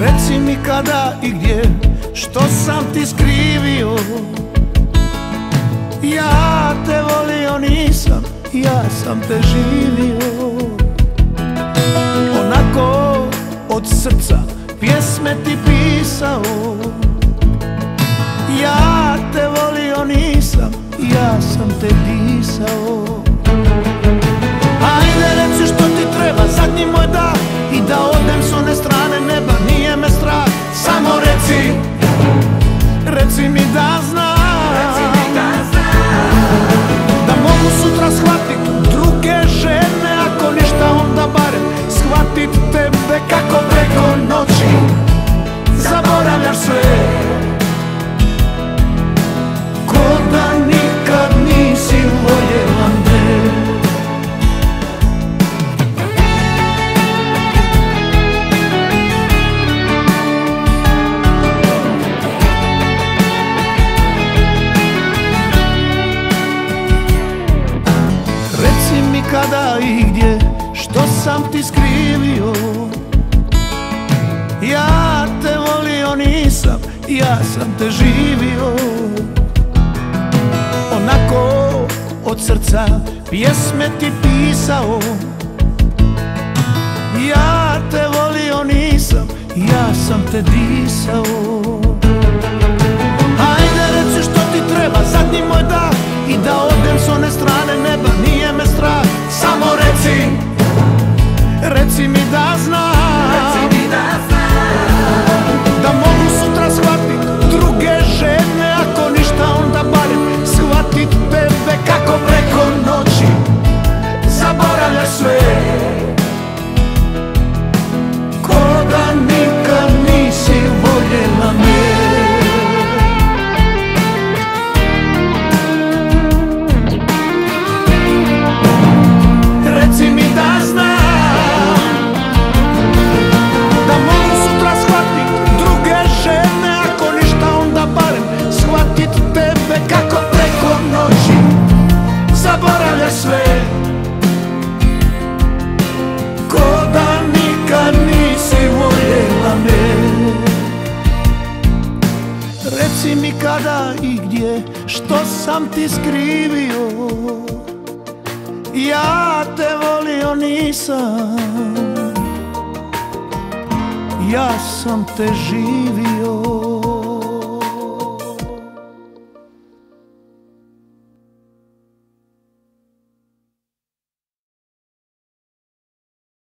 Reci mi kada i gdje, što sam ti skrivio. Ja te volio nisam, ja sam te živio. Onako od srca pjesme ti pisao. Ja te volio nisam, ja sam te disao. Ajde reci što ti treba, zadnji moj dah, i da odem s one strane neba, nije me strah. Samo reci, reci mi da znam, da mogu sutra shvatit druge žene, ako ništa onda barem shvatit tebe kako preko noći zaboravljaš sve, ko da nikad nisi voljela me. Kada i gdje, što sam ti skrivio. Ja te volio nisam, ja sam te živio. Onako od srca pjesme ti pisao. Ja te volio nisam, ja sam te disao. Ajde reci što ti treba, zadnji moj dah, i da odem s one strane neba, nije me strah. Samo reci, reci mi da znam, da mogu sutra shvatit druge žene, ako ništa onda barem shvatit tebe kako preko noći zaboravljaš sve, ko da nikad nisi voljela me. Reci mi da znam, da mogu sutra shvatit druge žene, ako ništa onda barem shvatit tebe kako preko noći zaboravljaš sve, ko da nikad nisi voljela me. Reci mi kada i gdje, što sam ti skrivio. Ja te volio nisam, ja sam te živio.